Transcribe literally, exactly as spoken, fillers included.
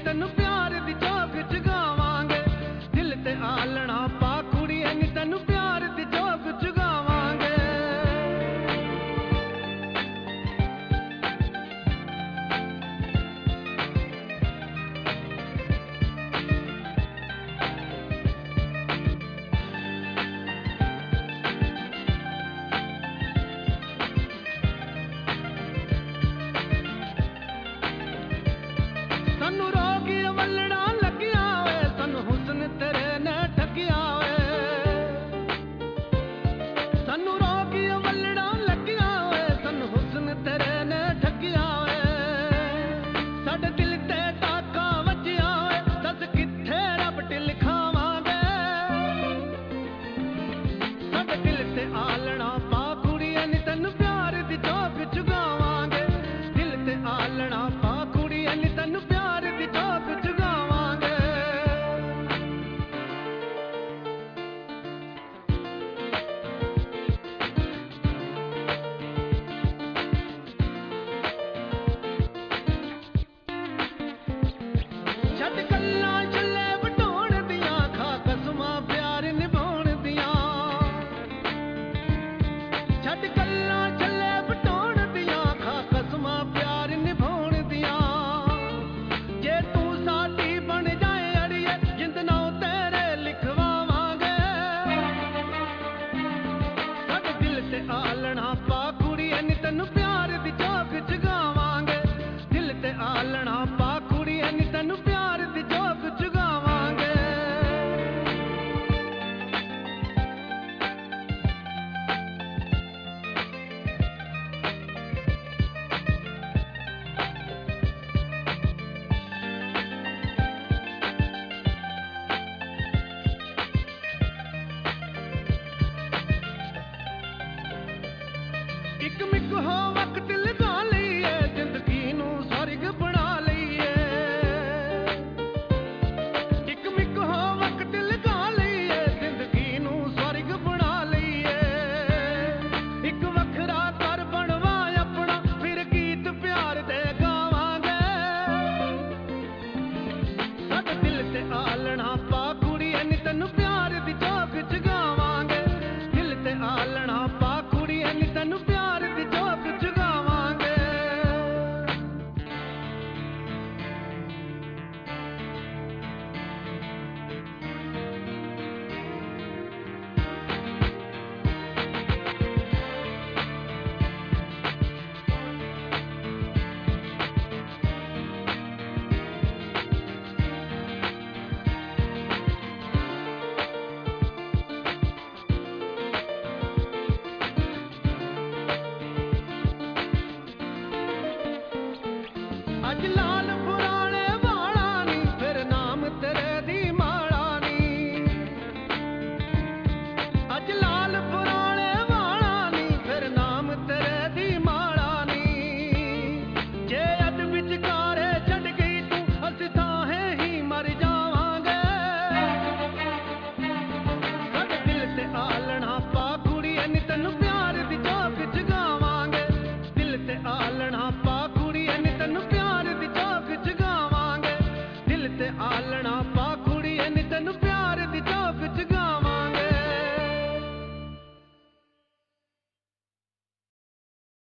ਤੈਨੂੰ ਪਿਆਰ ਦੀ ਚੌਕ ਜਗਾਵਾਂਗੇ। ਦਿਲ ਤੇ ਆਲਣਾ ਪਾ ਕੁੜੀਏ ਨੀ ਤੈਨੂੰ ਪਿਆਰ ਦੀ ਚੌਕ ਜਗਾਵਾਂਗੇ। ਸਾਨੂੰ ਰੋਗੀ ਵੱਲੜਾ ਲੱਗਿਆ ਓਏ, ਸਾਨੂੰ ਹੁਸਨ ਤੇਰੇ ਨੇ ਠੱਗਿਆ ਓਏ। ਸਾਨੂੰ ਰੋਗੀ ਵੱਲੜਾ ਲੱਗਿਆ ਓਏ, ਸਾਨੂੰ ਹੁਸਨ ਤੇਰੇ ਨੇ ਠੱਗਿਆ ਓਏ। ਸਾਡੇ ਦਿਲ ਤੇ ਟਾਕਾ ਵੱਜਿਆ ਓਏ, ਦੱਸ ਕਿੱਥੇ ਰੱਬ ਢਿੱਲ ਖਾਵਾਂਗੇ। ਸਾਡੇ ਦਿਲ ਤੇ ਆਲਣਾ ਪਾ ਕੁੜੀਏ ਨੀ ਤੈਨੂੰ ਪਿਆਰ ਦੀ ਚੌਕ ਜਗਾਵਾਂਗੇ। ਦਿਲ ਤੇ ਆਲਣਾ ਪਾ ਕੁੜੀਏ ਨੀ ਤੈਨੂੰ ਪਿਆਰ ਦੀ ਚੌਕ ਜਗਾਵਾਂਗੇ। ਛੱਡ ਗੱਲਾਂ ਛੱਲੇ ਵਟਾਉਣ ਦੀਆਂ, ਖਾ ਕਸਮਾਂ ਪਿਆਰ ਨਿਭਾਉਣ ਦੀਆਂ। ਛੱਡ ਗੱਲਾਂ ਛੱਲੇ ਵਟਾਉਣ ਦੀਆਂ, ਖਾ ਕਸਮਾਂ ਪਿਆਰ ਨਿਭਾਉਣ ਦੀਆਂ। ਜੇ ਤੂੰ ਸਾਡੀ ਬਣ ਜਾਏ ਅੜੀਏ, ਜਿੰਦ ਨਾਲੋਂ ਤੇਰੇ ਲਿਖਵਾਵਾਂਗੇ। ਸਾਡੇ ਦਿਲ ਤੇ ਆਲਣਾ ਪਾ ਕੁੜੀਏ ਨੀ ਤੈਨੂੰ ਪਿਆਰ ਦੀ ਚੌਕ ਜਗਾਵਾਂਗੇ। ਦਿਲ ਤੇ ਆਲਣਾ ਪਾ ਕੁੜੀਏ ਨੀ ਤੈਨੂੰ ਪਿਆਰ ਦੀ ਚੌਕ ਜਗਾਵਾਂਗੇ। ਇੱਕ ਮਿੱਕ ਹੋ ਵਕਤ ਲਗਾ ਲਈਏ, ਜ਼ਿੰਦਗੀ ਨੂੰ ਸਵਰਗ ਬਣਾ ਲਈਏ। ਇੱਕ ਮਿੱਕ ਹੋ ਵਕਤ ਲਗਾ ਲਈਏ, ਜ਼ਿੰਦਗੀ ਨੂੰ ਸਵਰਗ ਬਣਾ ਲਈਏ। ਇੱਕ ਵੱਖਰਾ ਘਰ ਬਣਵਾ ਆਪਣਾ, ਫਿਰ ਗੀਤ ਪਿਆਰ ਦੇ ਗਾਵਾਂਗੇ। ਸਾਡੇ ਦਿਲ ਤੇ ਆਲਣਾ ਪਾ ਕੁੜੀਏ ਨੀ ਤੈਨੂੰ ਪਿਆਰ ਦੀ ਚੌਕ ਜਗਾਵਾਂਗੇ। ਦਿਲ ਤੇ ਆਲਣਾ ਪਾ ਕੁੜੀਏ ਨੀ ਤੈਨੂੰ ਪਿਆਰ ਦੀ ਚੌਕ ਜਗਾਵਾਂਗੇ। ਅੱਜ ਲਾਲ ਪੁਰਾਣੇ ਵਾਲਾਂ ਨੀ, ਫਿਰ ਨਾਮ ਤੇਰੇ ਦੀ ਮਾਲਾ ਨੀ। ਅੱਜ ਲਾਲ ਪੁਰਾਣੇ ਵਾਲਾਂ ਨੀ, ਫਿਰ ਨਾਮ ਤੇਰੇ ਦੀ ਮਾਲਾ ਨੀ। ਜੇ ਅੱਧ ਵਿਚਕਾਰੇ ਛੱਡ ਗਈ ਤੂੰ, ਅਸੀਂ ਤਾਂਹੇ ਹੀ ਮਰ ਜਾਵਾਂਗੇ। ਸਾਡੇ ਦਿਲ ਤੇ ਆਲਣਾ ਪਾ ਕੁੜੀਏ ਨੀ ਤੈਨੂੰ ਪਿਆਰ ਦੀ ਚੌਕ ਜਗਾਵਾਂਗੇ। ਦਿਲ ਤੇ ਆਲਣਾ ਪਾ ਕੁੜੀਏ ਨੀ ਤੈਨੂੰ ਪਿਆਰ ਦੀ ਚੌਕ ਜਗਾਵਾਂਗੇ। ਦਿਲ ਤੇ ਆਲਣਾ